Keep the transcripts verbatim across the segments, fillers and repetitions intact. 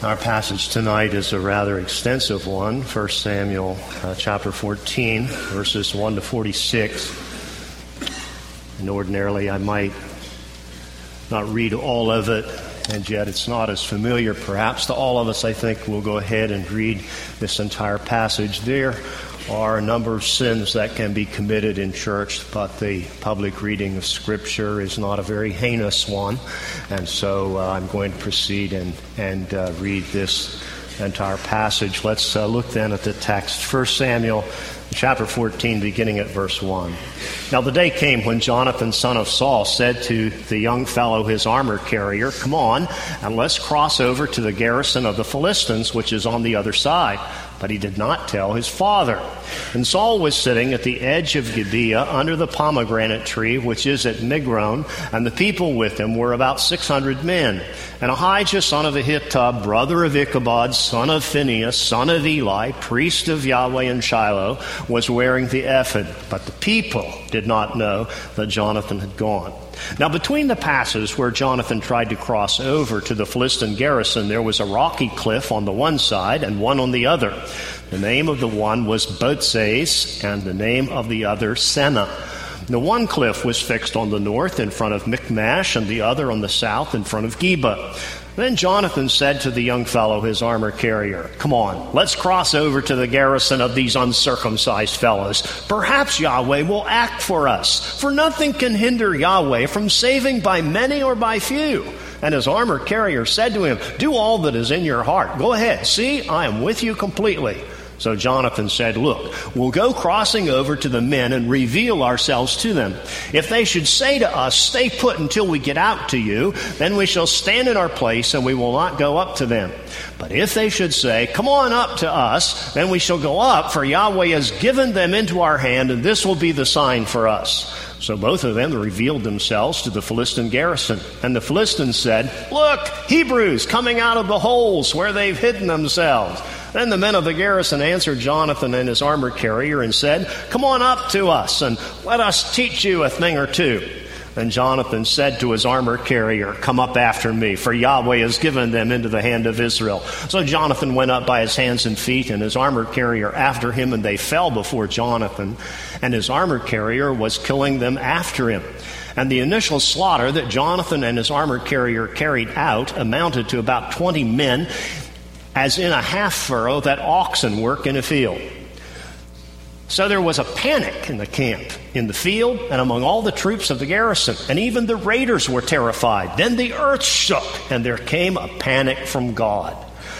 Our passage tonight is a rather extensive one, First Samuel uh, chapter fourteen, verses one to forty-six. And ordinarily I might not read all of it, and yet it's not as familiar perhaps to all of us. I think we'll go ahead and read this entire passage. There are a number of sins that can be committed in church, but the public reading of Scripture is not a very heinous one. And so uh, I'm going to proceed and, and uh, read this entire passage. Let's uh, look then at the text. First Samuel chapter fourteen, beginning at verse one. Now the day came when Jonathan, son of Saul, said to the young fellow, his armor carrier, "Come on, and let's cross over to the garrison of the Philistines, which is on the other side." But he did not tell his father. And Saul was sitting at the edge of Gibeah under the pomegranate tree, which is at Migron, and the people with him were about six hundred men. And Ahijah, son of Ahitub, brother of Ichabod, son of Phinehas, son of Eli, priest of Yahweh in Shiloh, was wearing the ephod. But the people did not know that Jonathan had gone. Now between the passes where Jonathan tried to cross over to the Philistine garrison, there was a rocky cliff on the one side and one on the other. The name of the one was Botzes, and the name of the other Seneh. The one cliff was fixed on the north in front of Michmash, and the other on the south in front of Geba. Then Jonathan said to the young fellow, his armor carrier, "Come on, let's cross over to the garrison of these uncircumcised fellows. Perhaps Yahweh will act for us, for nothing can hinder Yahweh from saving by many or by few." And his armor carrier said to him, "Do all that is in your heart. Go ahead. See, I am with you completely." So Jonathan said, "Look, we'll go crossing over to the men and reveal ourselves to them. If they should say to us, 'Stay put until we get out to you,' then we shall stand in our place and we will not go up to them. But if they should say, 'Come on up to us,' then we shall go up, for Yahweh has given them into our hand, and this will be the sign for us." So both of them revealed themselves to the Philistine garrison. And the Philistines said, "Look, Hebrews coming out of the holes where they've hidden themselves." Then the men of the garrison answered Jonathan and his armor carrier and said, "Come on up to us, and let us teach you a thing or two." Then Jonathan said to his armor carrier, "Come up after me, for Yahweh has given them into the hand of Israel." So Jonathan went up by his hands and feet, and his armor carrier after him, and they fell before Jonathan, and his armor carrier was killing them after him. And the initial slaughter that Jonathan and his armor carrier carried out amounted to about twenty men, as in a half furrow that oxen work in a field. So there was a panic in the camp, in the field, and among all the troops of the garrison, and even the raiders were terrified. Then the earth shook, and there came a panic from God.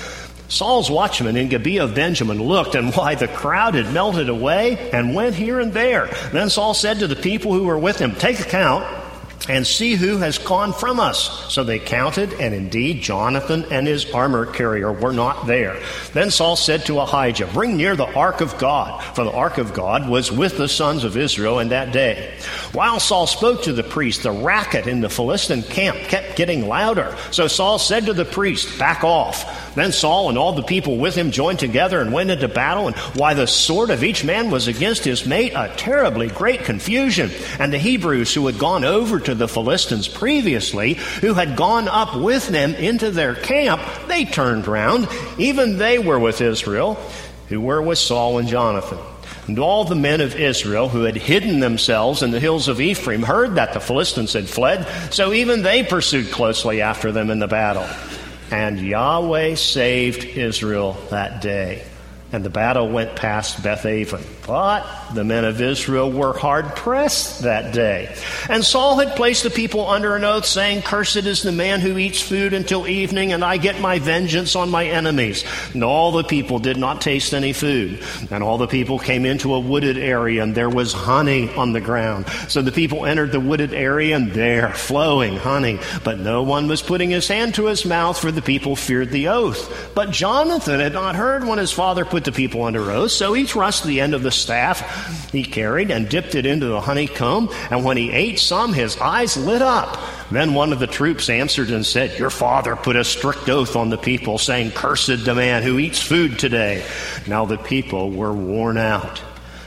Saul's watchmen in Gibeah of Benjamin looked, and why, the crowd had melted away and went here and there. Then Saul said to the people who were with him, "Take account and see who has gone from us." So they counted, and indeed Jonathan and his armor carrier were not there. Then Saul said to Ahijah, "Bring near the ark of God," for the ark of God was with the sons of Israel in that day. While Saul spoke to the priest, the racket in the Philistine camp kept getting louder. So Saul said to the priest, "Back off." Then Saul and all the people with him joined together and went into battle, and while the sword of each man was against his mate, a terribly great confusion. And the Hebrews who had gone over to the Philistines previously, who had gone up with them into their camp, they turned round. Even they were with Israel, who were with Saul and Jonathan. And all the men of Israel who had hidden themselves in the hills of Ephraim heard that the Philistines had fled, so even they pursued closely after them in the battle. And Yahweh saved Israel that day. And the battle went past Beth-aven. But the men of Israel were hard-pressed that day. And Saul had placed the people under an oath, saying, "Cursed is the man who eats food until evening, and I get my vengeance on my enemies." And all the people did not taste any food. And all the people came into a wooded area, and there was honey on the ground. So the people entered the wooded area, and there, flowing honey. But no one was putting his hand to his mouth, for the people feared the oath. But Jonathan had not heard when his father put the people under oath, so he thrust the end of the staff he carried and dipped it into the honeycomb, and when he ate some, his eyes lit up. Then one of the troops answered and said, "Your father put a strict oath on the people, saying, 'Cursed the man who eats food today.'" Now the people were worn out,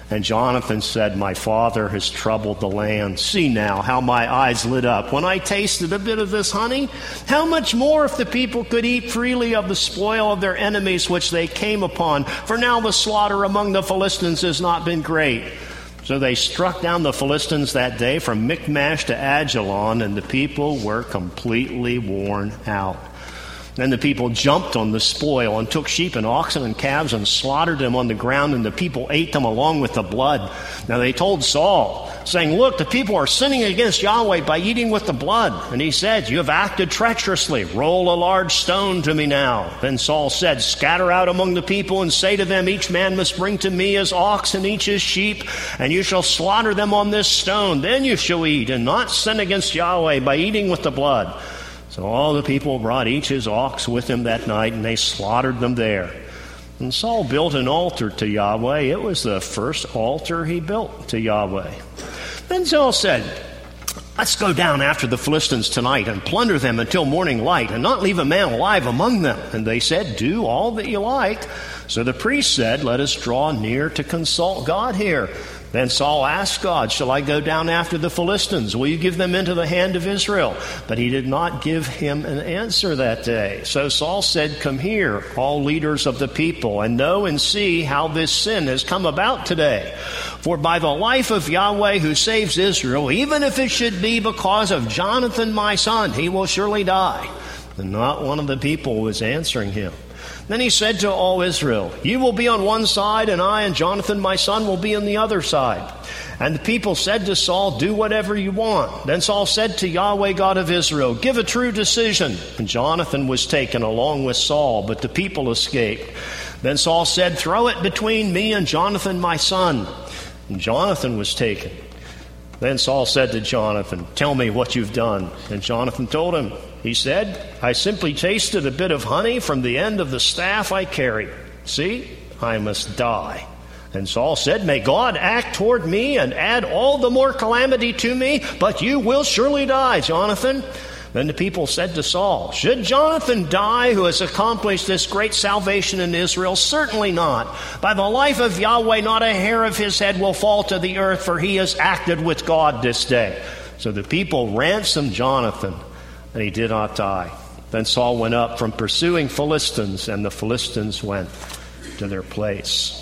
And Jonathan said, my father has troubled the land. See now how my eyes lit up when I tasted a bit of this honey. How much more if the people could eat freely of the spoil of their enemies which they came upon? For now the slaughter among the Philistines has not been great. So they struck down the Philistines that day from Michmash to Ajalon, and the people were completely worn out. Then the people jumped on the spoil and took sheep and oxen and calves and slaughtered them on the ground, and the people ate them along with the blood. Now they told Saul, saying, look, the people are sinning against Yahweh by eating with the blood. And he said, you have acted treacherously. Roll a large stone to me now. Then Saul said, scatter out among the people and say to them, each man must bring to me his ox and each his sheep, and you shall slaughter them on this stone. Then you shall eat and not sin against Yahweh by eating with the blood. So all the people brought each his ox with him that night, and they slaughtered them there. And Saul built an altar to Yahweh. It was the first altar he built to Yahweh. Then Saul said, let's go down after the Philistines tonight and plunder them until morning light, and not leave a man alive among them. And they said, do all that you like. So the priest said, let us draw near to consult God here. Then Saul asked God, shall I go down after the Philistines? Will you give them into the hand of Israel? But he did not give him an answer that day. So Saul said, come here, all leaders of the people, and know and see how this sin has come about today. For by the life of Yahweh who saves Israel, even if it should be because of Jonathan my son, he will surely die. And not one of the people was answering him. Then he said to all Israel, you will be on one side, and I and Jonathan my son will be on the other side. And the people said to Saul, do whatever you want. Then Saul said to Yahweh God of Israel, give a true decision. And Jonathan was taken along with Saul, but the people escaped. Then Saul said, throw it between me and Jonathan my son. And Jonathan was taken. Then Saul said to Jonathan, tell me what you've done. And Jonathan told him. He said, I simply tasted a bit of honey from the end of the staff I carried. See, I must die. And Saul said, may God act toward me and add all the more calamity to me, but you will surely die, Jonathan. Then the people said to Saul, should Jonathan die who has accomplished this great salvation in Israel? Certainly not. By the life of Yahweh, not a hair of his head will fall to the earth, for he has acted with God this day. So the people ransomed Jonathan, and he did not die. Then Saul went up from pursuing Philistines, and the Philistines went to their place.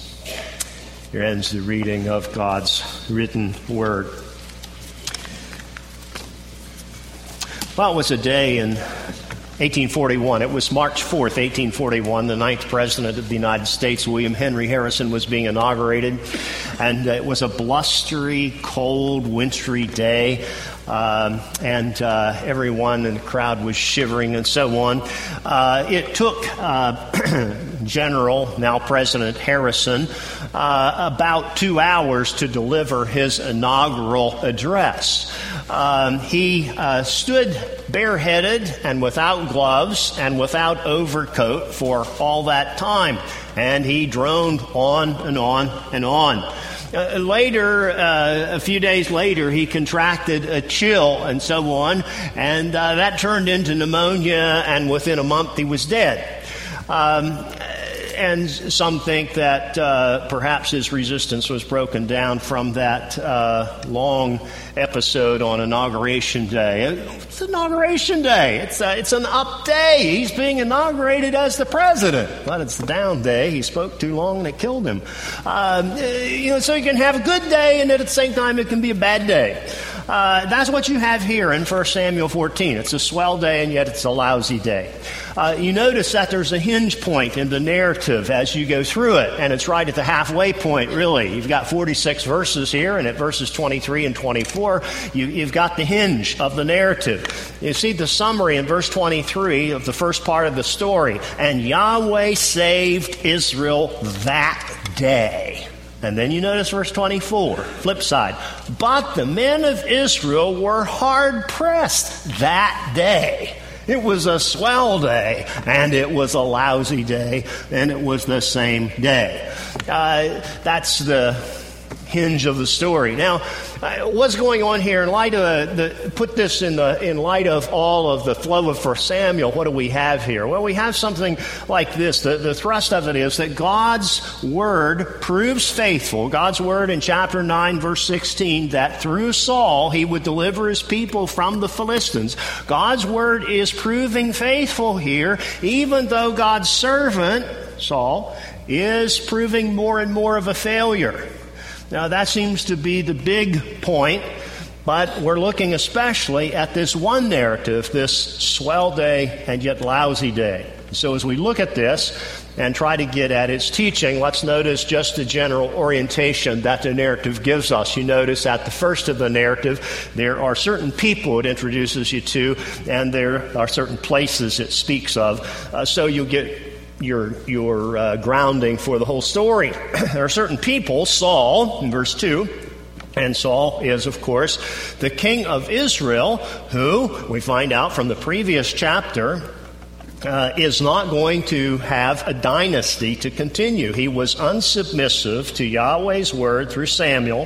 Here ends the reading of God's written word. Well, it was a day in eighteen forty-one. It was March fourth, eighteen forty-one. The ninth President of the United States, William Henry Harrison, was being inaugurated. And it was a blustery, cold, wintry day. Um, and uh, everyone in the crowd was shivering and so on. Uh, it took uh, General, now President Harrison, uh, about two hours to deliver his inaugural address. Um, he uh, stood bareheaded and without gloves and without overcoat for all that time, and he droned on and on and on. Uh, later, uh, a few days later, he contracted a chill and so on, and uh, that turned into pneumonia, and within a month he was dead. Um, and some think that uh, perhaps his resistance was broken down from that uh, long episode on Inauguration Day. It's Inauguration Day. It's a, it's an up day. He's being inaugurated as the president. But it's the down day. He spoke too long and it killed him. Um, you know, so you can have a good day, and at the same time it can be a bad day. Uh, that's what you have here in First Samuel fourteen. It's a swell day, and yet it's a lousy day. Uh, you notice that there's a hinge point in the narrative as you go through it, and it's right at the halfway point, really. You've got forty-six verses here, and at verses twenty-three and twenty-four, you, you've got the hinge of the narrative. You see the summary in verse twenty-three of the first part of the story. And Yahweh saved Israel that day. And then you notice verse twenty-four, flip side. But the men of Israel were hard-pressed that day. It was a swell day, and it was a lousy day, and it was the same day. Uh, that's the hinge of the story. Now, uh, what's going on here in light of uh, the, put this in the in light of all of the flow of First Samuel? What do we have here? Well, we have something like this. The, the thrust of it is that God's word proves faithful. God's word in chapter nine, verse sixteen, that through Saul he would deliver his people from the Philistines. God's word is proving faithful here, even though God's servant Saul is proving more and more of a failure. Now, that seems to be the big point, but we're looking especially at this one narrative, this swell day and yet lousy day. So as we look at this and try to get at its teaching, let's notice just the general orientation that the narrative gives us. You notice at the first of the narrative, there are certain people it introduces you to, and there are certain places it speaks of. Uh, so you get your your uh, grounding for the whole story. There are certain people, Saul, in verse two, and Saul is, of course, the king of Israel, who, we find out from the previous chapter, uh, is not going to have a dynasty to continue. He was unsubmissive to Yahweh's word through Samuel.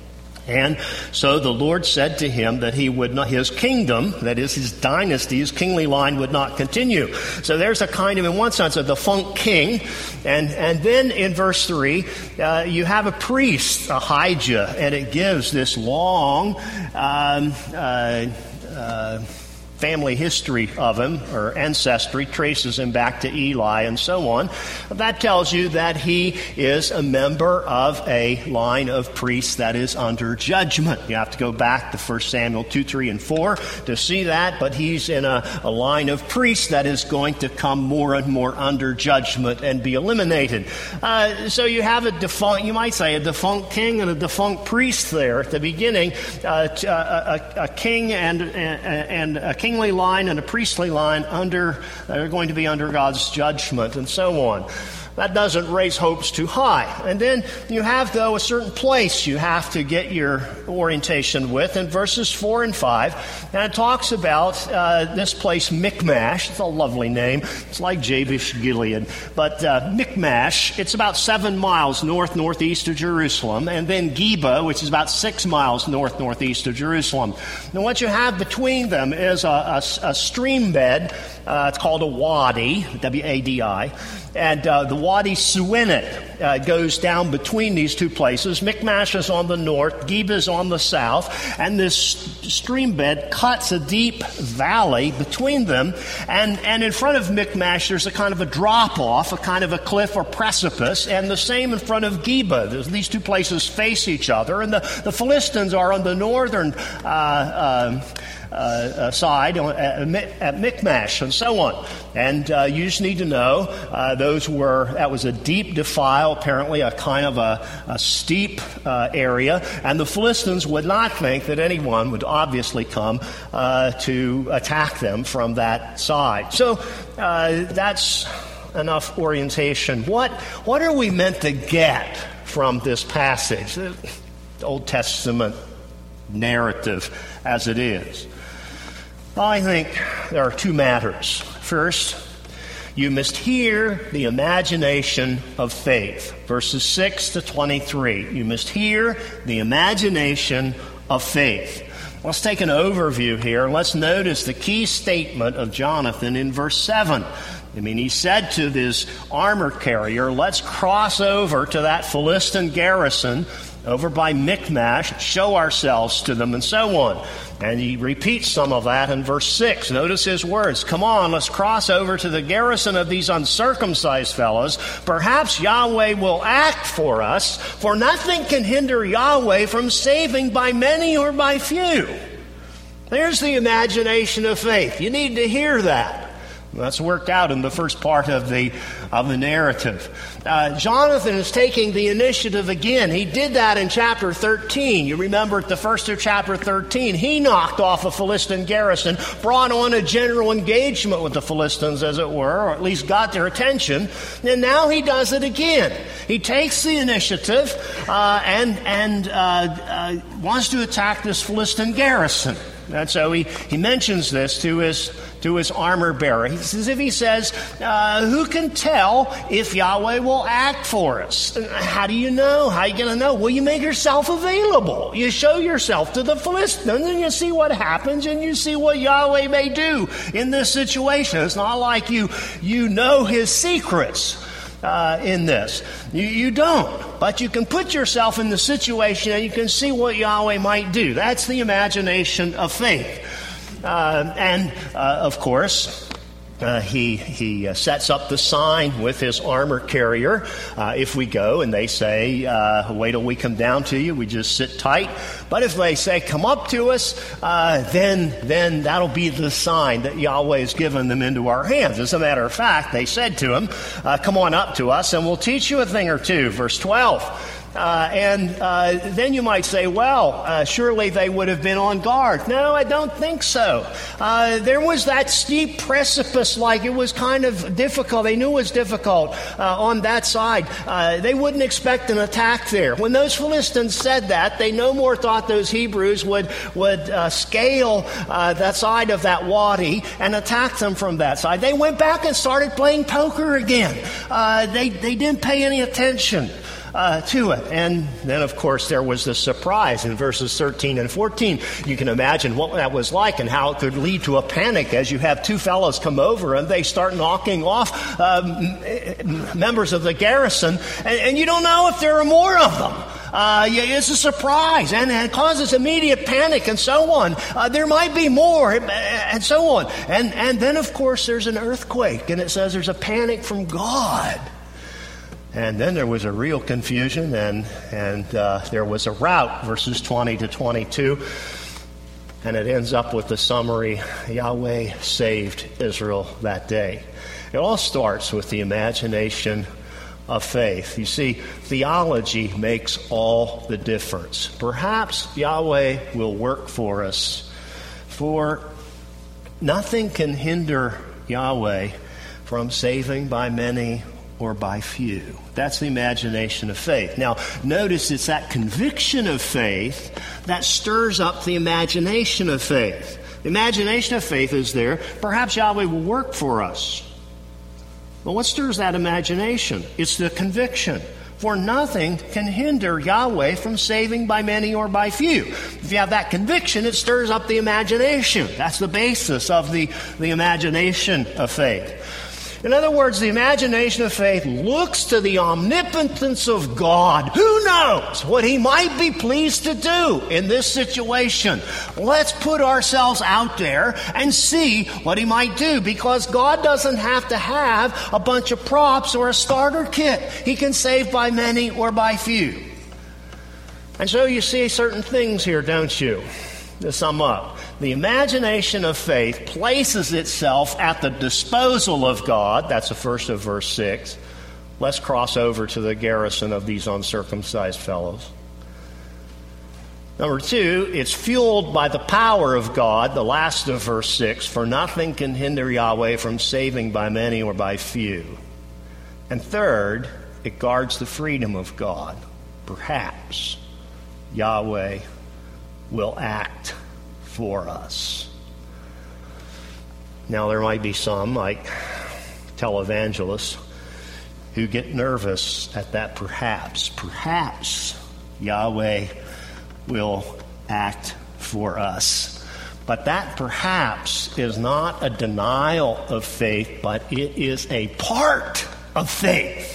And so the Lord said to him that he would not, his kingdom, that is his dynasty, his kingly line would not continue. So there's a kind of, in one sense, a defunct king. And, and then in verse three, uh, you have a priest, Ahijah, and it gives this long, um, uh, uh, family history of him, or ancestry, traces him back to Eli and so on. That tells you that he is a member of a line of priests that is under judgment. You have to go back to First Samuel two, three, and four to see that, but he's in a, a line of priests that is going to come more and more under judgment and be eliminated. Uh, so you have a defunct, you might say, a defunct king and a defunct priest there at the beginning, uh, a, a, a king and, and, and a king kingly line and a priestly line under are going to be under God's judgment and so on. That doesn't raise hopes too high. And then you have, though, a certain place you have to get your orientation with in verses four and five. And it talks about uh, this place, Michmash. It's a lovely name. It's like Jabesh Gilead. But uh, Michmash, it's about seven miles north-northeast of Jerusalem. And then Geba, which is about six miles north-northeast of Jerusalem. Now, what you have between them is a, a, a stream bed. Uh, it's called a wadi, W A D I. And uh, the Wadi Suwinet uh, goes down between these two places. Michmash is on the north, Geba is on the south, and this stream bed cuts a deep valley between them. And, and in front of Michmash, there's a kind of a drop-off, a kind of a cliff or precipice, and the same in front of Geba. There's, these two places face each other, and the, the Philistines are on the northern uh, uh, Uh, uh, side at, at Michmash and so on. And uh, you just need to know uh, those were, that was a deep defile, apparently a kind of a, a steep uh, area, and the Philistines would not think that anyone would obviously come uh, to attack them from that side. So uh, that's enough orientation. What, what are we meant to get from this passage, the Old Testament narrative as it is? Well, I think there are two matters. First, you must hear the imagination of faith. Verses six to twenty-three. You must hear the imagination of faith. Let's take an overview here. Let's notice the key statement of Jonathan in verse seven. I mean, he said to this armor carrier, let's cross over to that Philistine garrison over by Michmash, show ourselves to them, and so on. And he repeats some of that in verse six. Notice his words. Come on, let's cross over to the garrison of these uncircumcised fellows. Perhaps Yahweh will act for us, for nothing can hinder Yahweh from saving by many or by few. There's the imagination of faith. You need to hear that. That's worked out in the first part of the of the narrative. Uh, Jonathan is taking the initiative again. He did that in chapter thirteen. You remember at the first of chapter thirteen, he knocked off a Philistine garrison, brought on a general engagement with the Philistines, as it were, or at least got their attention. And now he does it again. He takes the initiative uh, and, and uh, uh, wants to attack this Philistine garrison. And so he, he mentions this to his to his armor bearer. It's as if he says, uh, who can tell if Yahweh will act for us? How do you know? How are you going to know? Well, you make yourself available. You show yourself to the Philistines, and you see what happens, and you see what Yahweh may do in this situation. It's not like you, you know his secrets. Uh, in this. You, you don't, but you can put yourself in the situation and you can see what Yahweh might do. That's the imagination of faith. Uh, and, uh, of course, Uh, he he uh, sets up the sign with his armor carrier. Uh, if we go and they say, uh, wait till we come down to you, we just sit tight. But if they say, come up to us, uh, then then that'll be the sign that Yahweh has given them into our hands. As a matter of fact, they said to him, uh, come on up to us and we'll teach you a thing or two. Verse twelve. Uh, and uh, then you might say, well, uh, surely they would have been on guard. No, I don't think so. Uh, there was that steep precipice, like it was kind of difficult. They knew it was difficult uh, on that side. Uh, they wouldn't expect an attack there. When those Philistines said that, they no more thought those Hebrews would, would uh, scale uh, that side of that wadi and attack them from that side. They went back and started playing poker again. Uh, they, they didn't pay any attention Uh, to it. And then, of course, there was the surprise in verses thirteen and fourteen. You can imagine what that was like and how it could lead to a panic as you have two fellows come over and they start knocking off um, members of the garrison, and, and you don't know if there are more of them. Uh, it's a surprise, and it causes immediate panic and so on. Uh, there might be more, and so on. And, and then, of course, there's an earthquake, and it says there's a panic from God. And then there was a real confusion, and and uh, there was a rout, verses twenty to twenty-two. And it ends up with the summary, Yahweh saved Israel that day. It all starts with the imagination of faith. You see, theology makes all the difference. Perhaps Yahweh will work for us, for nothing can hinder Yahweh from saving by many or by few. That's the imagination of faith. Now, notice it's that conviction of faith that stirs up the imagination of faith. The imagination of faith is there. Perhaps Yahweh will work for us. Well, what stirs that imagination? It's the conviction. For nothing can hinder Yahweh from saving by many or by few. If you have that conviction, it stirs up the imagination. That's the basis of the, the imagination of faith. In other words, the imagination of faith looks to the omnipotence of God. Who knows what he might be pleased to do in this situation? Let's put ourselves out there and see what he might do, because God doesn't have to have a bunch of props or a starter kit. He can save by many or by few. And so you see certain things here, don't you? To sum up, the imagination of faith places itself at the disposal of God. That's the first of verse six. Let's cross over to the garrison of these uncircumcised fellows. Number two, it's fueled by the power of God, the last of verse six. For nothing can hinder Yahweh from saving by many or by few. And third, it guards the freedom of God. Perhaps Yahweh will act for us. Now, there might be some, like televangelists, who get nervous at that perhaps. Perhaps Yahweh will act for us. But that perhaps is not a denial of faith, but it is a part of faith.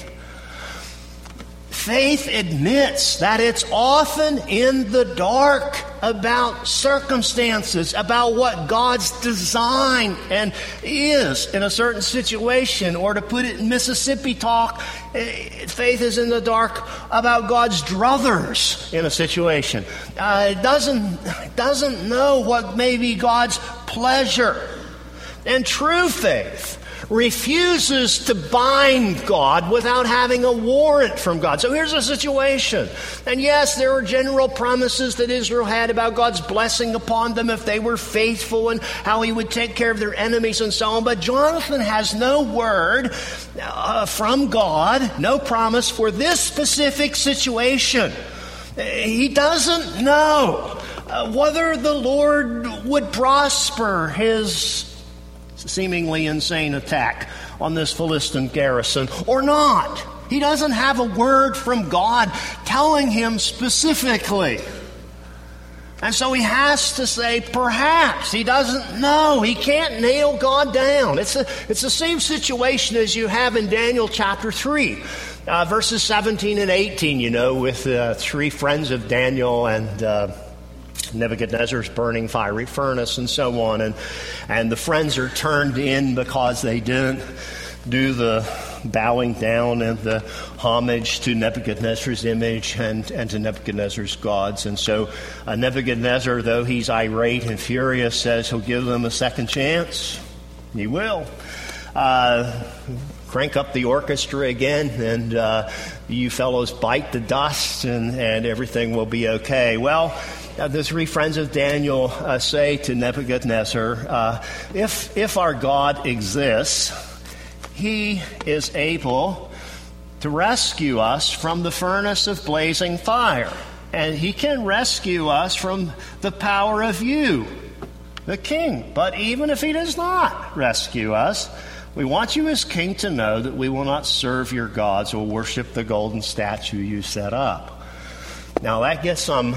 Faith admits that it's often in the dark about circumstances, about what God's design and is in a certain situation. Or to put it in Mississippi talk, faith is in the dark about God's druthers in a situation. Uh, it doesn't, doesn't know what may be God's pleasure. And true faith refuses to bind God without having a warrant from God. So here's a situation. And yes, there were general promises that Israel had about God's blessing upon them if they were faithful and how he would take care of their enemies and so on. But Jonathan has no word uh, from God, no promise for this specific situation. He doesn't know uh, whether the Lord would prosper his seemingly insane attack on this Philistine garrison or not. He doesn't have a word from God telling him specifically. And so he has to say, perhaps. He doesn't know. He can't nail God down. It's, a, it's the same situation as you have in Daniel chapter three, uh, verses seventeen and eighteen, you know, with uh, three friends of Daniel and uh, Nebuchadnezzar's burning fiery furnace and so on. And, and the friends are turned in because they didn't do the bowing down and the homage to Nebuchadnezzar's image and, and to Nebuchadnezzar's gods. And so uh, Nebuchadnezzar, though he's irate and furious, says he'll give them a second chance. He will. Uh, crank up the orchestra again, and uh, you fellows bite the dust, and, and everything will be okay. Well, uh, the three friends of Daniel uh, say to Nebuchadnezzar, uh, if if our God exists, he is able to rescue us from the furnace of blazing fire. And he can rescue us from the power of you, the king. But even if he does not rescue us, we want you as king to know that we will not serve your gods or worship the golden statue you set up. Now that gets some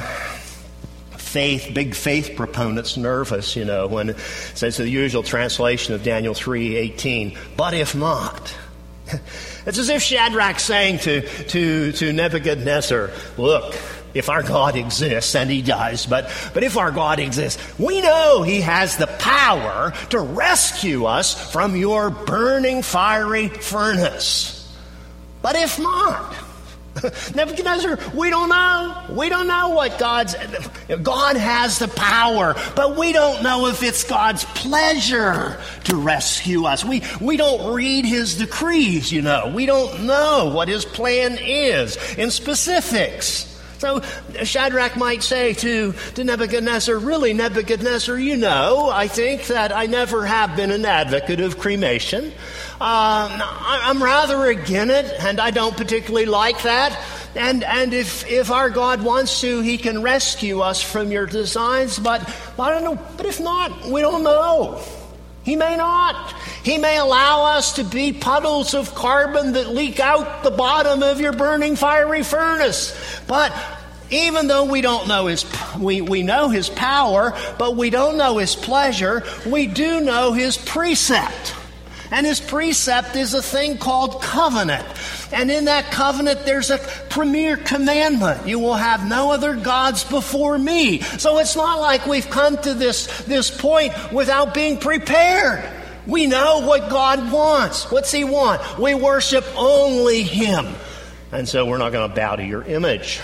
faith, big faith proponents nervous, you know, when it says the usual translation of Daniel three eighteen, but if not. It's as if Shadrach's saying to, to, to Nebuchadnezzar, look, if our God exists, and he does, but, but if our God exists, we know he has the power to rescue us from your burning fiery furnace. But if not, Nebuchadnezzar, we don't know. We don't know what God's... God has the power, but we don't know if it's God's pleasure to rescue us. We, we don't read his decrees, you know. We don't know what his plan is in specifics. So Shadrach might say to, to Nebuchadnezzar, really, Nebuchadnezzar, you know, I think that I never have been an advocate of cremation. Um, I'm rather against it, and I don't particularly like that. And and if if our God wants to, he can rescue us from your designs. But I don't know. But if not, we don't know. He may not. He may allow us to be puddles of carbon that leak out the bottom of your burning fiery furnace. But even though we don't know his, we, we know his power, but we don't know his pleasure, we do know his precept. And his precept is a thing called covenant. And in that covenant, there's a premier commandment. You will have no other gods before me. So it's not like we've come to this, this point without being prepared. We know what God wants. What's he want? We worship only him. And so we're not going to bow to your image,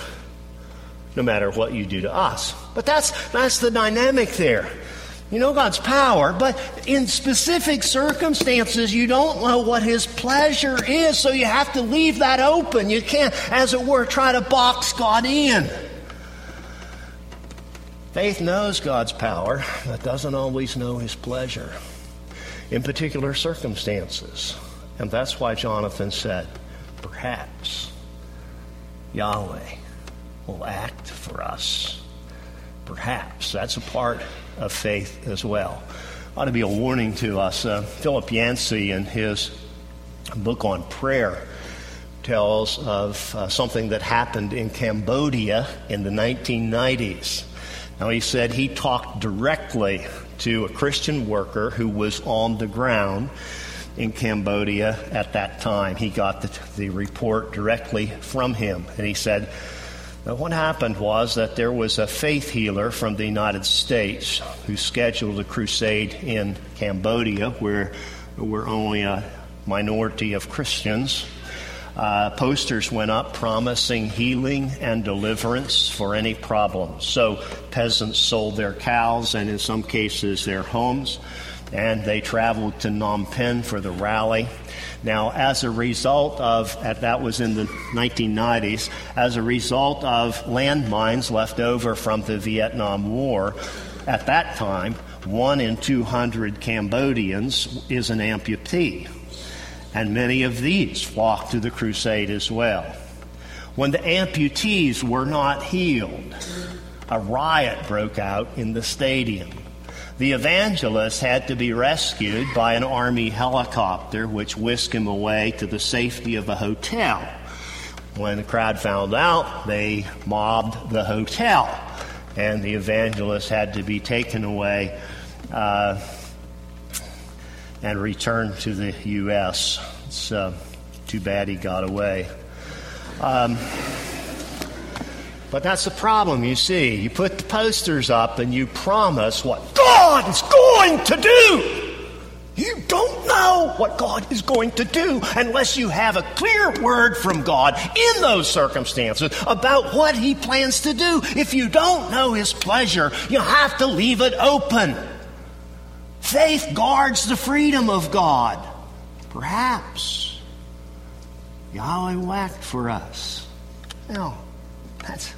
no matter what you do to us. But that's that's the dynamic there. You know God's power, but in specific circumstances, you don't know what his pleasure is, so you have to leave that open. You can't, as it were, try to box God in. Faith knows God's power, but doesn't always know his pleasure in particular circumstances. And that's why Jonathan said, perhaps Yahweh will act for us. Perhaps. That's a part of faith as well. Ought to be a warning to us. Uh, Philip Yancey, in his book on prayer, tells of uh, something that happened in Cambodia in the nineteen nineties. Now, he said he talked directly to a Christian worker who was on the ground in Cambodia at that time. He got the, the report directly from him, and he said, now, what happened was that there was a faith healer from the United States who scheduled a crusade in Cambodia, where there were only a minority of Christians. Uh, posters went up promising healing and deliverance for any problems. So peasants sold their cows and in some cases their homes, and they traveled to Phnom Penh for the rally. Now, as a result of, that was in the nineteen nineties, as a result of landmines left over from the Vietnam War, at that time, one in two hundred Cambodians is an amputee. And many of these flocked to the crusade as well. When the amputees were not healed, a riot broke out in the stadium. the evangelist had to be rescued by an army helicopter, which whisked him away to the safety of a hotel. When the crowd found out, they mobbed the hotel, and the evangelist had to be taken away uh, and returned to the U S It's uh, too bad he got away. Um, but that's the problem, you see. You put the posters up and you promise what God is going to do. You don't know what God is going to do unless you have a clear word from God in those circumstances about what He plans to do. If you don't know His pleasure, you have to leave it open. Faith guards the freedom of God. Perhaps Yahweh will act for us. Now, that's...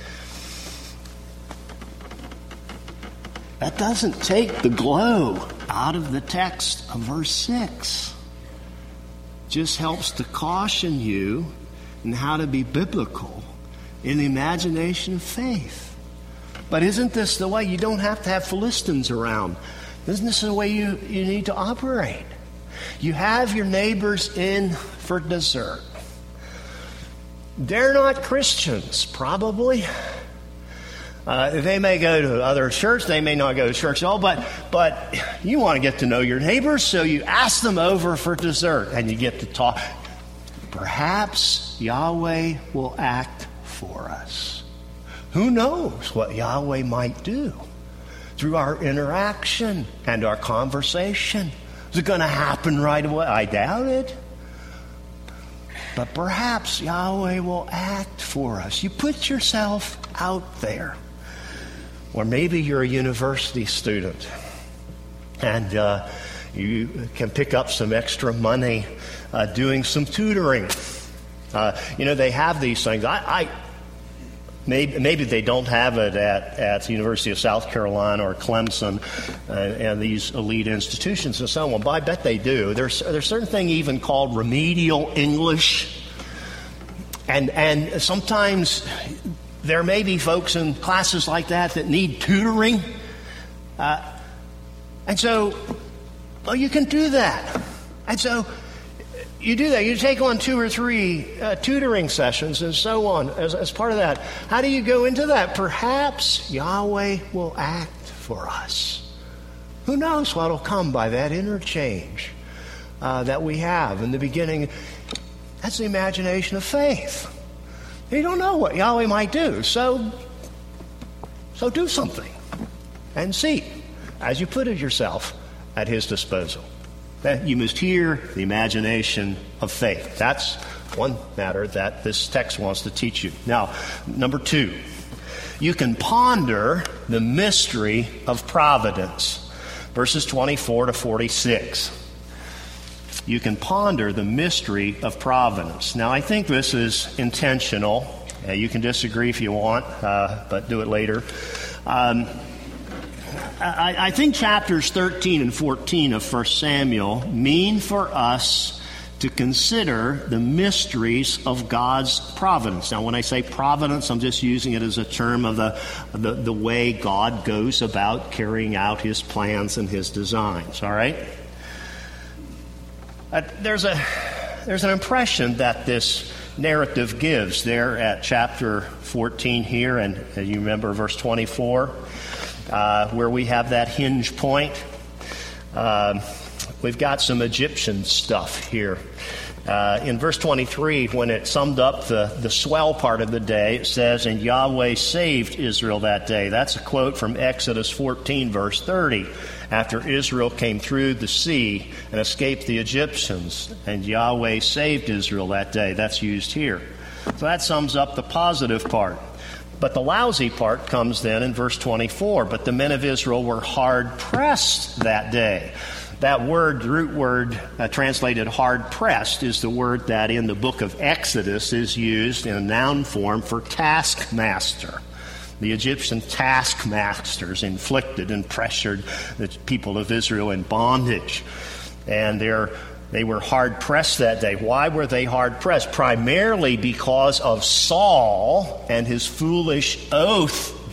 That doesn't take the glow out of the text of verse six. It just helps to caution you in how to be biblical in the imagination of faith. But isn't this the way? You don't have to have Philistines around. Isn't this the way you, you need to operate? You have your neighbors in for dessert. They're not Christians, probably. Uh, they may go to other church, they may not go to church at all, but but you want to get to know your neighbors, so you ask them over for dessert, and you get to talk. Perhaps Yahweh will act for us. Who knows what Yahweh might do through our interaction and our conversation? Is it going to happen right away? I doubt it. But perhaps Yahweh will act for us. You put yourself out there. Or maybe you're a university student and uh, you can pick up some extra money uh, doing some tutoring. Uh, you know, they have these things. I, I maybe, maybe they don't have it at, at the University of South Carolina or Clemson uh, and these elite institutions and so on, but I bet they do. There's, there's a certain thing even called remedial English. And, and sometimes there may be folks in classes like that that need tutoring. Uh, and so, well, you can do that. And so you do that. You take on two or three uh, tutoring sessions and so on as, as part of that. How do you go into that? Perhaps Yahweh will act for us. Who knows what will come by that interchange uh, that we have in the beginning. That's the imagination of faith. You don't know what Yahweh might do, so so do something and see as you put it yourself at His disposal. That you must hear the imagination of faith. That's one matter that this text wants to teach you. Now, number two, you can ponder the mystery of providence. Verses twenty-four to forty-six. You can ponder the mystery of providence. Now, I think this is intentional. Uh, you can disagree if you want, uh, but do it later. Um, I, I think chapters thirteen and fourteen of First Samuel mean for us to consider the mysteries of God's providence. Now, when I say providence, I'm just using it as a term of the, the, the way God goes about carrying out His plans and His designs, all right? Uh, there's a there's an impression that this narrative gives there at chapter fourteen here, and uh, you remember verse twenty-four, uh, where we have that hinge point. Uh, we've got some Egyptian stuff here. Uh, in verse twenty-three, when it summed up the, the swell part of the day, it says, "And Yahweh saved Israel that day." That's a quote from Exodus fourteen, verse thirty. After Israel came through the sea and escaped the Egyptians, and Yahweh saved Israel that day. That's used here. So that sums up the positive part. But the lousy part comes then in verse twenty-four. "But the men of Israel were hard-pressed that day." That word, root word uh, translated hard-pressed, is the word that in the book of Exodus is used in a noun form for taskmaster. The Egyptian taskmasters inflicted and pressured the people of Israel in bondage. And they're, they were hard-pressed that day. Why were they hard-pressed? Primarily because of Saul and his foolish oath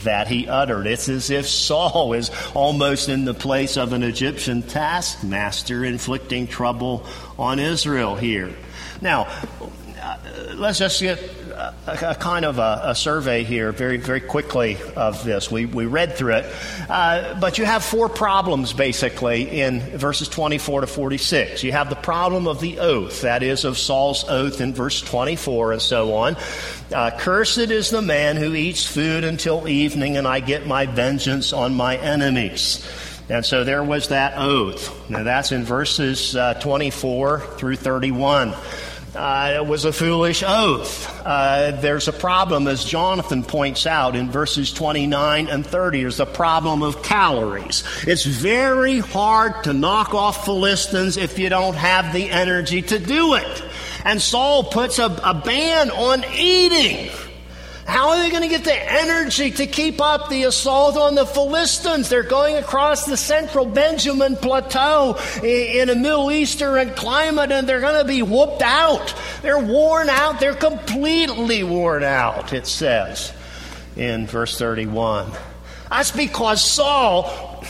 that he uttered. It's as if Saul is almost in the place of an Egyptian taskmaster inflicting trouble on Israel here. Now, uh, let's just get a, a kind of a, a survey here very, very quickly of this. We, we read through it, uh, but you have four problems basically in verses twenty-four to forty-six. You have the problem of the oath, that is of Saul's oath in verse twenty-four and so on. Uh, Cursed is the man who eats food until evening, and I get my vengeance on my enemies. And so there was that oath. Now that's in verses uh, twenty-four through thirty-one. Uh, it was a foolish oath. Uh, there's a problem, as Jonathan points out in verses twenty-nine and thirty. There's a problem of calories. It's very hard to knock off Philistines if you don't have the energy to do it. And Saul puts a, a ban on eating. How are they going to get the energy to keep up the assault on the Philistines? They're going across the central Benjamin Plateau in a Middle Eastern climate, and they're going to be whooped out. They're worn out. They're completely worn out, it says in verse thirty-one. That's because Saul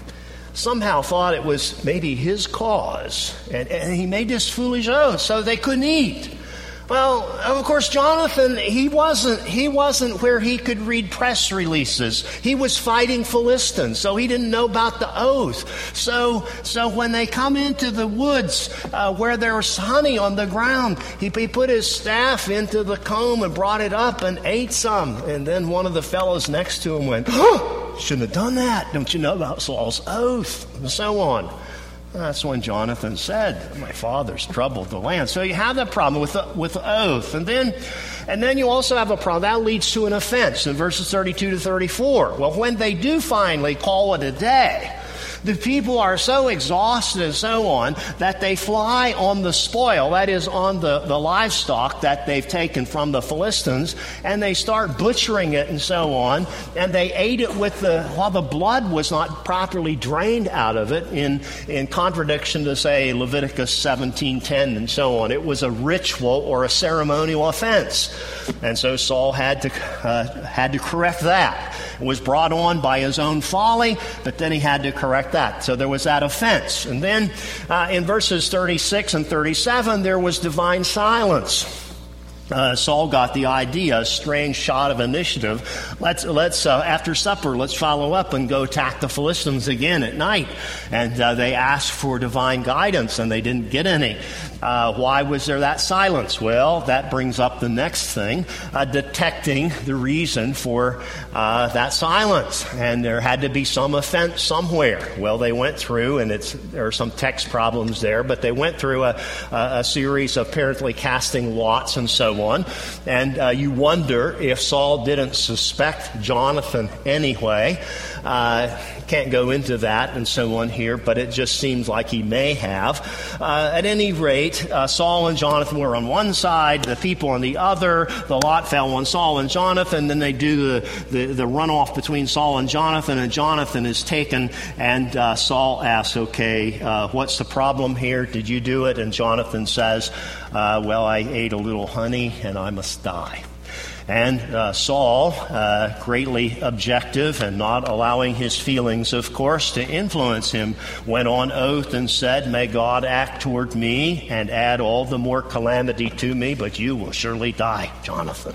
somehow thought it was maybe his cause, and, and he made this foolish oath so they couldn't eat. Well, of course, Jonathan, he wasn't he wasn't where he could read press releases. He was fighting Philistines, so he didn't know about the oath. So so when they come into the woods uh, where there was honey on the ground, he, he put his staff into the comb and brought it up and ate some. And then one of the fellows next to him went, "Oh, shouldn't have done that. Don't you know about Saul's oath?" And so on. That's when Jonathan said, "My father's troubled the land." So you have that problem with the, with the oath. And then and then you also have a problem. That leads to an offense in verses thirty-two to thirty-four. Well, when they do finally call it a day, the people are so exhausted and so on that they fly on the spoil, that is on the, the livestock that they've taken from the Philistines, and they start butchering it and so on, and they ate it with the, while the blood was not properly drained out of it, in, in contradiction to, say, Leviticus seventeen ten and so on. It was a ritual or a ceremonial offense. And so Saul had to, uh, had to correct that. It was brought on by his own folly, but then he had to correct that. So there was that offense. And then uh, in verses thirty-six and thirty-seven, there was divine silence. Uh, Saul got the idea, a strange shot of initiative. Let's, let's uh, after supper, let's follow up and go attack the Philistines again at night. And uh, they asked for divine guidance, and they didn't get any. Uh, why was there that silence? Well, that brings up the next thing, uh, detecting the reason for uh, that silence. And there had to be some offense somewhere. Well, they went through, and it's there are some text problems there, but they went through a, a, a series of apparently casting lots and so on. And uh, you wonder if Saul didn't suspect Jonathan anyway. Uh, can't go into that and so on here, but it just seems like he may have. Uh, at any rate, uh, Saul and Jonathan were on one side, the people on the other. The lot fell on Saul and Jonathan. Then they do the, the, the runoff between Saul and Jonathan, and Jonathan is taken, and uh, Saul asks, okay, uh, what's the problem here? Did you do it? And Jonathan says, uh, well, I ate a little honey, and I must die. And uh, Saul, uh, greatly objective and not allowing his feelings, of course, to influence him, went on oath and said, "May God act toward me and add all the more calamity to me, but you will surely die, Jonathan."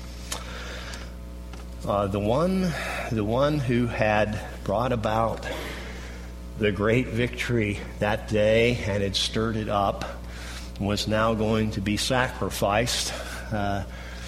Uh, the one, the one who had brought about the great victory that day and had stirred it up was now going to be sacrificed. Uh,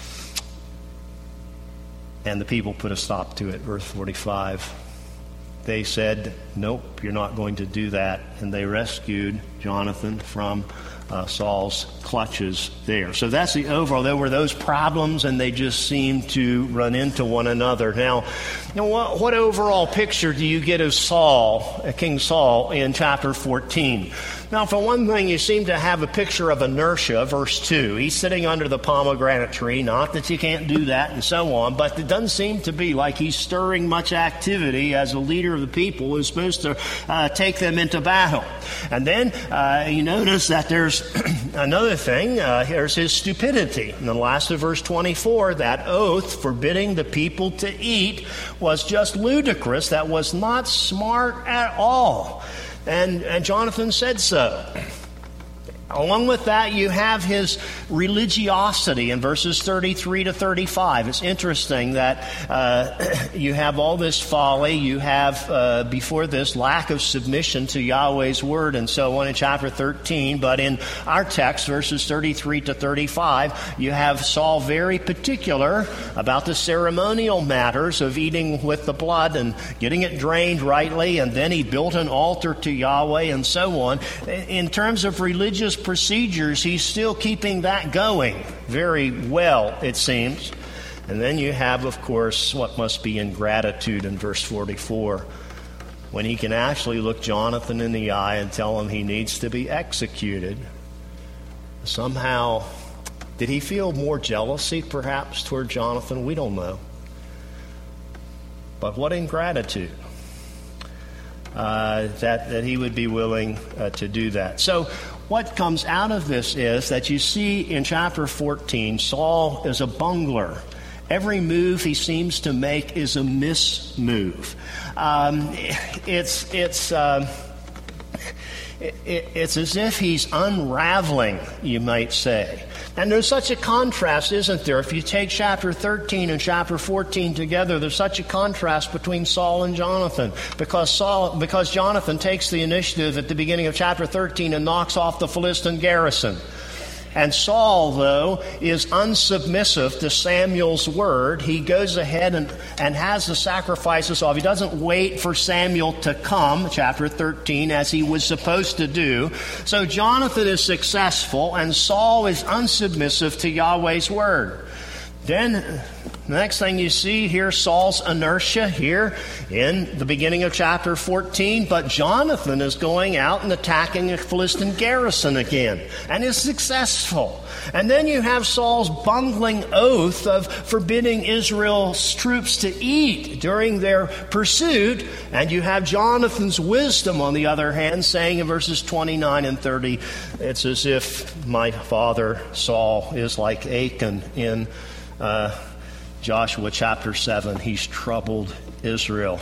And the people put a stop to it. Verse forty-five. They said, "Nope, you're not going to do that." And they rescued Jonathan from uh, Saul's clutches there. So that's the overall. There were those problems, and they just seemed to run into one another. Now, you know, what, what overall picture do you get of Saul, uh, King Saul, in chapter fourteen? Now, for one thing, you seem to have a picture of inertia, verse two. He's sitting under the pomegranate tree, not that you can't do that and so on, but it doesn't seem to be like he's stirring much activity as a leader of the people who's supposed to uh, take them into battle. And then uh, you notice that there's another thing. Uh, here's his stupidity. In the last of verse twenty-four, that oath forbidding the people to eat was just ludicrous. That was not smart at all. And, and Jonathan said so. Along with that, you have his religiosity in verses thirty-three to thirty-five. It's interesting that uh, you have all this folly. You have, uh, before this, lack of submission to Yahweh's word and so on in chapter thirteen. But in our text, verses thirty-three to thirty-five, you have Saul very particular about the ceremonial matters of eating with the blood and getting it drained rightly. And then he built an altar to Yahweh and so on. In terms of religious procedures, he's still keeping that going very well, it seems. And then you have, of course, what must be ingratitude in verse forty-four, when he can actually look Jonathan in the eye and tell him he needs to be executed. Somehow, did he feel more jealousy, perhaps, toward Jonathan? We don't know. But what ingratitude uh, that, that he would be willing uh, to do that. So, what comes out of this is that you see in chapter fourteen, Saul is a bungler. Every move he seems to make is a mismove. Um, it's it's uh, it, it's as if he's unraveling, you might say. And there's such a contrast, isn't there? If you take chapter thirteen and chapter fourteen together, there's such a contrast between Saul and Jonathan. Because Saul, because Jonathan takes the initiative at the beginning of chapter thirteen and knocks off the Philistine garrison. And Saul, though, is unsubmissive to Samuel's word. He goes ahead and, and has the sacrifices off. He doesn't wait for Samuel to come, chapter thirteen, as he was supposed to do. So Jonathan is successful, and Saul is unsubmissive to Yahweh's word. Then, the next thing you see here, Saul's inertia here in the beginning of chapter fourteen. But Jonathan is going out and attacking a Philistine garrison again, and is successful. And then you have Saul's bungling oath of forbidding Israel's troops to eat during their pursuit. And you have Jonathan's wisdom, on the other hand, saying in verses twenty-nine and thirty, it's as if my father Saul is like Achan in Uh, Joshua chapter seven. He's troubled Israel.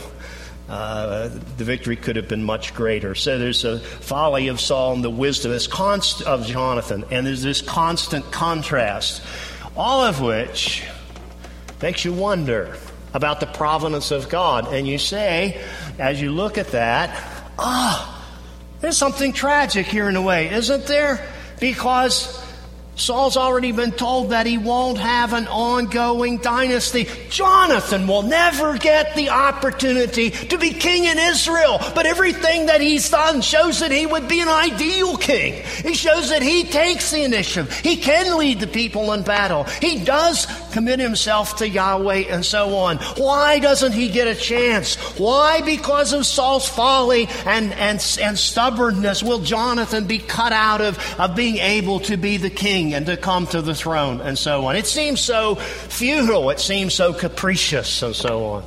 Uh, the victory could have been much greater. So there's a folly of Saul and the wisdom this const- of Jonathan, and there's this constant contrast, all of which makes you wonder about the providence of God. And you say, as you look at that, ah, oh, there's something tragic here in a way, isn't there? Because Saul's already been told that he won't have an ongoing dynasty. Jonathan will never get the opportunity to be king in Israel. But everything that he's done shows that he would be an ideal king. He shows that he takes the initiative. He can lead the people in battle. He does commit himself to Yahweh and so on. Why doesn't he get a chance? Why, because of Saul's folly and, and, and stubbornness, will Jonathan be cut out of, of being able to be the king and to come to the throne and so on? It seems so futile. It seems so capricious and so on.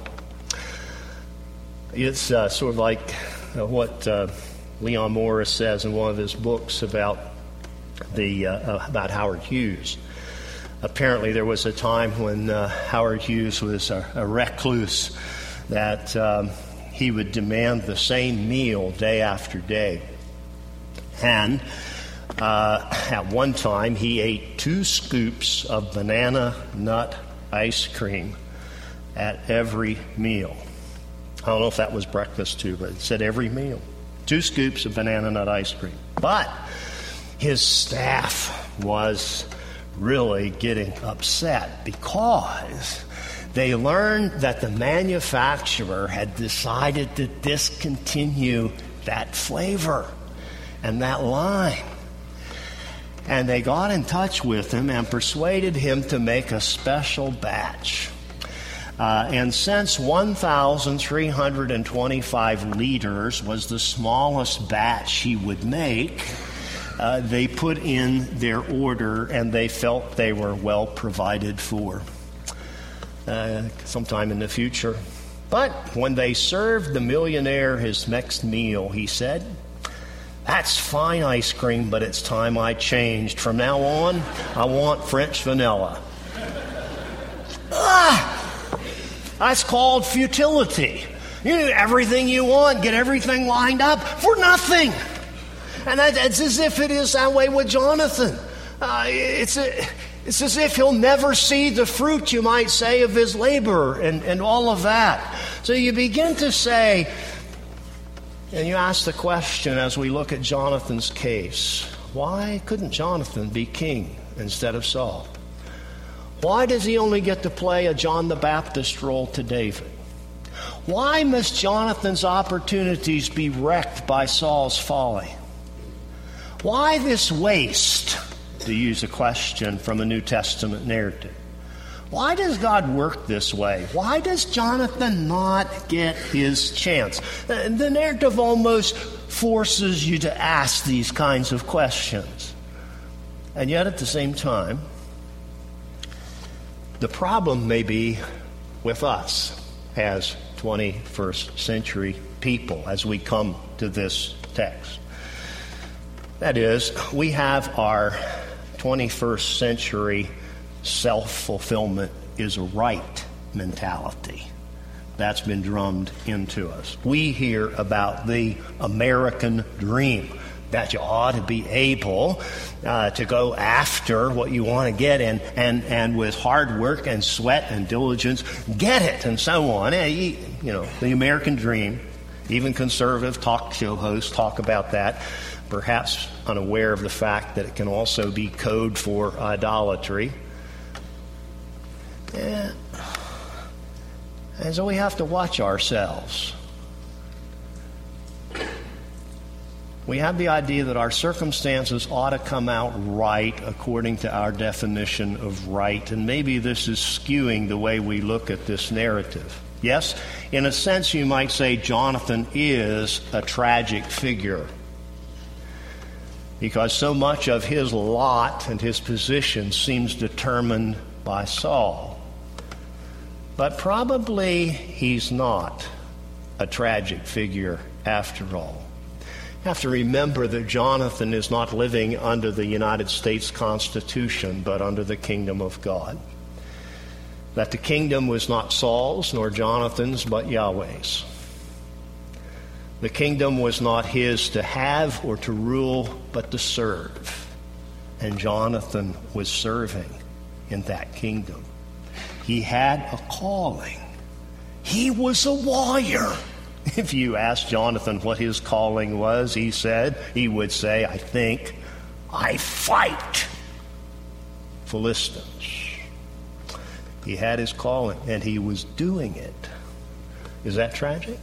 It's uh, sort of like uh, what uh, Leon Morris says in one of his books about the uh, about Howard Hughes. Apparently there was a time when uh, Howard Hughes was a, a recluse, that um, he would demand the same meal day after day. And Uh, at one time, he ate two scoops of banana nut ice cream at every meal. I don't know if that was breakfast too, but it said every meal. Two scoops of banana nut ice cream. But his staff was really getting upset because they learned that the manufacturer had decided to discontinue that flavor and that line. And they got in touch with him and persuaded him to make a special batch. Uh, and since one thousand three hundred twenty-five liters was the smallest batch he would make, uh, they put in their order and they felt they were well provided for uh, sometime in the future. But when they served the millionaire his next meal, he said, "That's fine ice cream, but it's time I changed. From now on, I want French vanilla." Ah! That's called futility. You do everything you want, get everything lined up for nothing. And that, it's as if it is that way with Jonathan. Uh, it's, a, it's as if he'll never see the fruit, you might say, of his labor and, and all of that. So you begin to say, and you ask the question as we look at Jonathan's case, why couldn't Jonathan be king instead of Saul? Why does he only get to play a John the Baptist role to David? Why must Jonathan's opportunities be wrecked by Saul's folly? Why this waste, to use a question from a New Testament narrative? Why does God work this way? Why does Jonathan not get his chance? The narrative almost forces you to ask these kinds of questions. And yet at the same time, the problem may be with us as twenty-first century people as we come to this text. That is, we have our twenty-first century self-fulfillment is a right mentality. That's been drummed into us. We hear about the American dream, that you ought to be able uh, to go after what you want to get and, and, and with hard work and sweat and diligence, get it, and so on. And, you know, the American dream, even conservative talk show hosts talk about that, perhaps unaware of the fact that it can also be code for idolatry. And, and so we have to watch ourselves. We have the idea that our circumstances ought to come out right according to our definition of right, and maybe this is skewing the way we look at this narrative. Yes, in a sense you might say Jonathan is a tragic figure, because so much of his lot and his position seems determined by Saul. But probably he's not a tragic figure after all. You have to remember that Jonathan is not living under the United States Constitution, but under the kingdom of God. That the kingdom was not Saul's nor Jonathan's, but Yahweh's. The kingdom was not his to have or to rule, but to serve. And Jonathan was serving in that kingdom. He had a calling. He was a warrior. If you asked Jonathan what his calling was, he said, he would say, I think, I fight Philistines. He had his calling, and he was doing it. Is that tragic?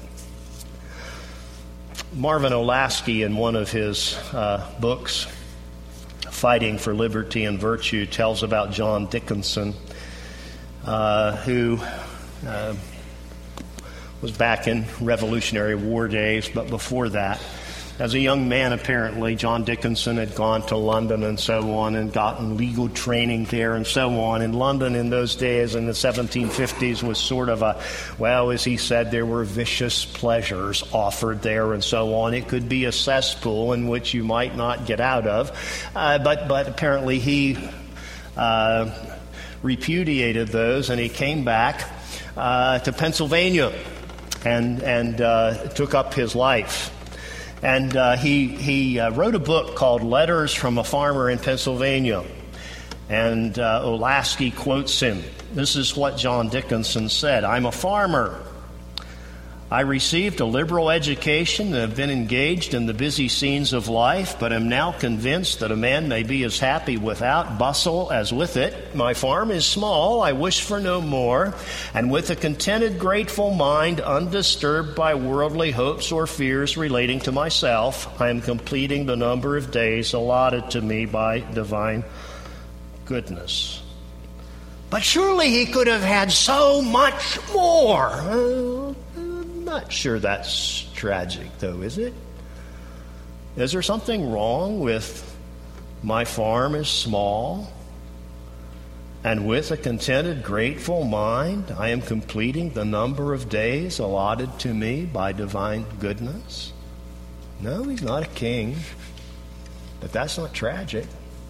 Marvin Olasky, in one of his uh, books, Fighting for Liberty and Virtue, tells about John Dickinson, uh, who... Uh, was back in Revolutionary War days, but before that, as a young man, apparently, John Dickinson had gone to London and so on and gotten legal training there and so on. And London in those days, in the seventeen fifties, was sort of a, well, as he said, there were vicious pleasures offered there and so on. It could be a cesspool in which you might not get out of. Uh, but, but apparently he uh, repudiated those, and he came back uh, to Pennsylvania and and uh, took up his life. And uh, he, he uh, wrote a book called Letters from a Farmer in Pennsylvania. And uh, Olasky quotes him. This is what John Dickinson said. I'm a farmer. I received a liberal education and have been engaged in the busy scenes of life, but am now convinced that a man may be as happy without bustle as with it. My farm is small, I wish for no more, and with a contented, grateful mind, undisturbed by worldly hopes or fears relating to myself, I am completing the number of days allotted to me by divine goodness. But surely he could have had so much more. Uh, I'm not sure that's tragic, though, is it? Is there something wrong with my farm is small, and with a contented, grateful mind, I am completing the number of days allotted to me by divine goodness? No, he's not a king, but that's not tragic.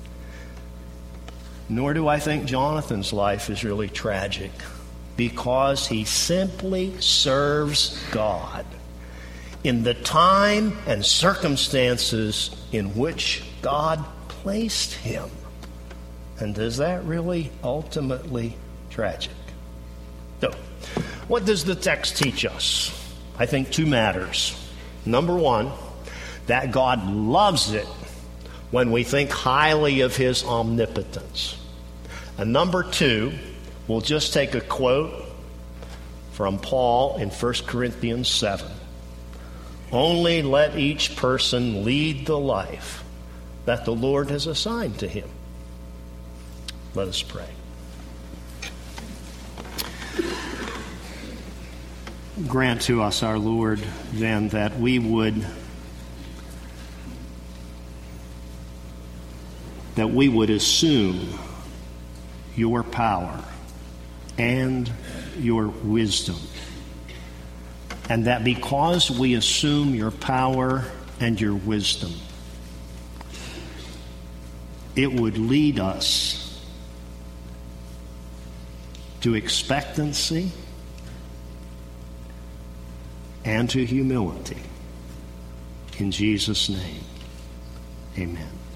Nor do I think Jonathan's life is really tragic, because he simply serves God in the time and circumstances in which God placed him. And is that really ultimately tragic? So, what does the text teach us? I think two matters. Number one, that God loves it when we think highly of his omnipotence. And number two, we'll just take a quote from Paul in First Corinthians seven. Only let each person lead the life that the Lord has assigned to him. Let us pray. Grant to us, our Lord, then, that we would that we would assume your power and your wisdom, and that because we assume your power and your wisdom, it would lead us to expectancy and to humility. In Jesus' name, amen.